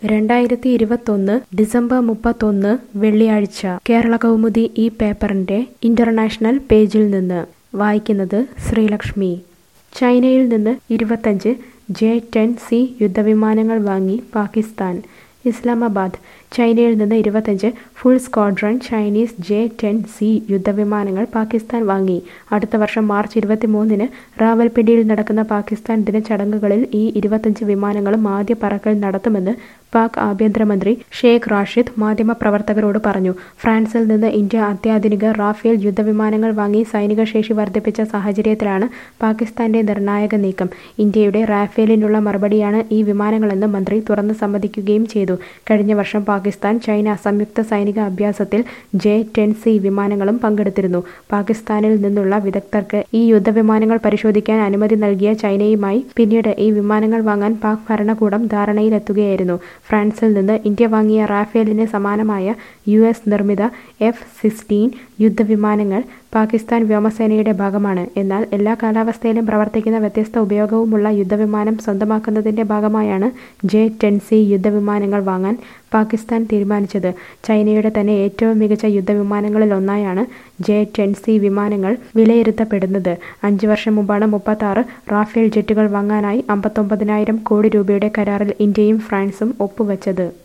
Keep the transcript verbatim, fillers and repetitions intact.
രണ്ടായിരത്തി ഇരുപത്തൊന്ന് ഡിസംബർ മുപ്പത്തൊന്ന് വെള്ളിയാഴ്ച കേരള കൗമുദി ഈ പേപ്പറിന്റെ ഇന്റർനാഷണൽ പേജിൽ നിന്ന് വായിക്കുന്നത് ശ്രീലക്ഷ്മി. ചൈനയിൽ നിന്ന് ഇരുപത്തഞ്ച് ജെ ടെൻ സി യുദ്ധവിമാനങ്ങൾ വാങ്ങി പാകിസ്ഥാൻ. ഇസ്ലാമാബാദ്. ചൈനയിൽ നിന്ന് ഇരുപത്തഞ്ച് full squadron Chinese J ten C യുദ്ധവിമാനങ്ങൾ പാകിസ്ഥാൻ വാങ്ങി. അടുത്ത വർഷം മാർച്ച് ഇരുപത്തിമൂന്നിന് റാവൽപിണ്ടിയിൽ നടക്കുന്ന പാകിസ്ഥാൻ ദിനചടങ്ങുകളിൽ ഈ ഇരുപത്തഞ്ച് വിമാനങ്ങളും ആദ്യ പറക്കൽ നടത്തുമെന്ന് പാക് ആഭ്യന്തരമന്ത്രി ഷേഖ് റാഷിദ് മാധ്യമപ്രവർത്തകരോട് പറഞ്ഞു. ഫ്രാൻസിൽ നിന്ന് ഇന്ത്യ അത്യാധുനിക റാഫേൽ യുദ്ധവിമാനങ്ങൾ വാങ്ങി സൈനിക ശേഷി വർദ്ധിപ്പിച്ച സാഹചര്യത്തിലാണ് പാകിസ്ഥാന്റെ നിർണായക നീക്കം. ഇന്ത്യയുടെ റാഫേലിനുള്ള മറുപടിയാണ് ഈ വിമാനങ്ങളെന്ന് മന്ത്രി തുറന്ന് സമ്മതിക്കുകയും ചെയ്തു. കഴിഞ്ഞ വർഷം പാകിസ്ഥാൻ ചൈന സംയുക്ത സൈനിക അഭ്യാസത്തിൽ ജെ ടെൻ സി വിമാനങ്ങളും പങ്കെടുത്തിരുന്നു. പാകിസ്ഥാനിൽ നിന്നുള്ള വിദഗ്ധർക്ക് ഈ യുദ്ധവിമാനങ്ങൾ പരിശോധിക്കാൻ അനുമതി നൽകിയ ചൈനയുമായി പിന്നീട് ഈ വിമാനങ്ങൾ വാങ്ങാൻ പാക് ഭരണകൂടം ധാരണയിലെത്തുകയായിരുന്നു. ഫ്രാൻസിൽ നിന്ന് ഇന്ത്യ വാങ്ങിയ റാഫേലിന് സമാനമായ യു എസ് നിർമ്മിത എഫ് സിക്സ്റ്റീൻ യുദ്ധവിമാനങ്ങൾ പാകിസ്ഥാൻ വ്യോമസേനയുടെ ഭാഗമാണ്. എന്നാൽ എല്ലാ കാലാവസ്ഥയിലും പ്രവർത്തിക്കുന്ന വ്യത്യസ്ത ഉപയോഗവുമുള്ള യുദ്ധവിമാനം സ്വന്തമാക്കുന്നതിന്റെ ഭാഗമായാണ് ജെ ടെൻ സി യുദ്ധവിമാനങ്ങൾ വാങ്ങാൻ പാകിസ്ഥാൻ തീരുമാനിച്ചത്. ചൈനയുടെ തന്നെ ഏറ്റവും മികച്ച യുദ്ധവിമാനങ്ങളിൽ ഒന്നായാണ് ജെ ടെൻ സി വിമാനങ്ങൾ വിലയിരുത്തപ്പെടുന്നത്. അഞ്ചു വർഷം മുമ്പാണ് മുപ്പത്താറ് റാഫേൽ ജെറ്റുകൾ വാങ്ങാനായി അമ്പത്തൊമ്പതിനായിരം കോടി രൂപയുടെ കരാറിൽ ഇന്ത്യയും ഫ്രാൻസും ഒപ്പുവച്ചത്.